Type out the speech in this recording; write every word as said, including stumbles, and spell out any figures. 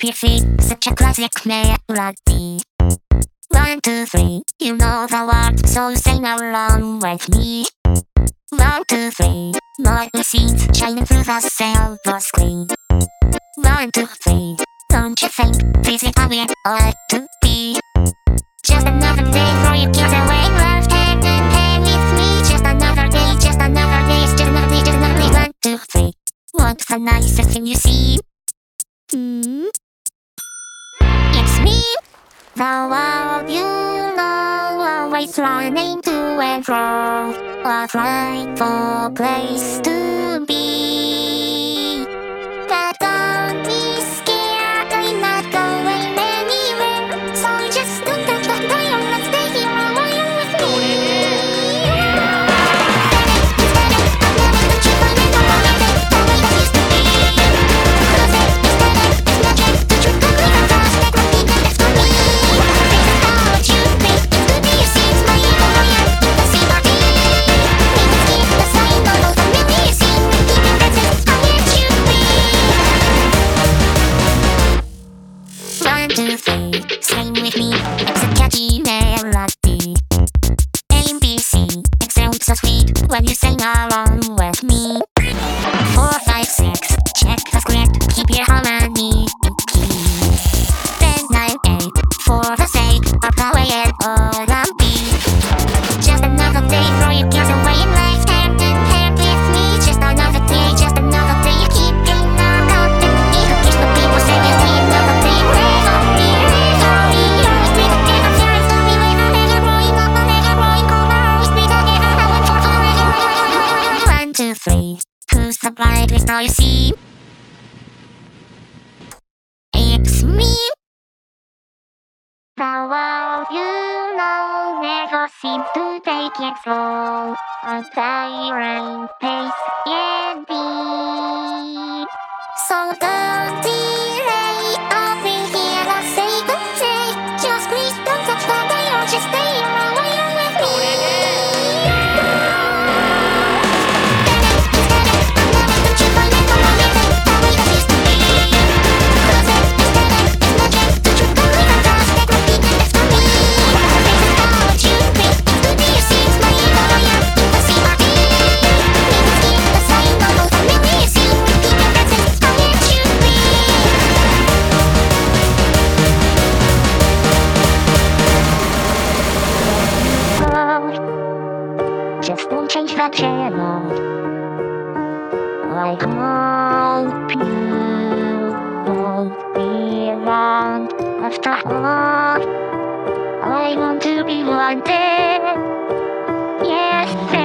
your feet, such a classic melody. One, two, three, you know the word, so sing along with me. One, two, three, lovely scenes shining through the silver screen. One, two, three, don't you think this is how it ought to be? Just another day for you get away, love hand in hand with me. Just another day, just another day, it's just another day, just another day. One, two, three, what's the nicest thing you see? Hmm? It's me, the world you know, always running to and fro, a frightful place to be. But don't be scared, I'm not going anywhere. So just don't touch the dial, let's stay here a while with me. One, two, three, sing with me, it's a catchy melody. A, B, C, it sounds so sweet when you sing along with me. Four, five, six, check the script, keep your harmony in key. Then nine, eight, for the sake of the way it ought to be. Just another day for you get away in life, hand in hand with me. Just another day, just another day, you keep getting on company. Who gives the people say it's the another day? One, two, three, who's the brightest star you see? It's me. The world you know never seems to take it slow, a tyrant pace indeed. So don't delay, I'll be here to say good day. Just please don't touch the dial, just stay here a while with me. Just don't change the channel. I hope you won't be around. After all, I want to be one day. Yes.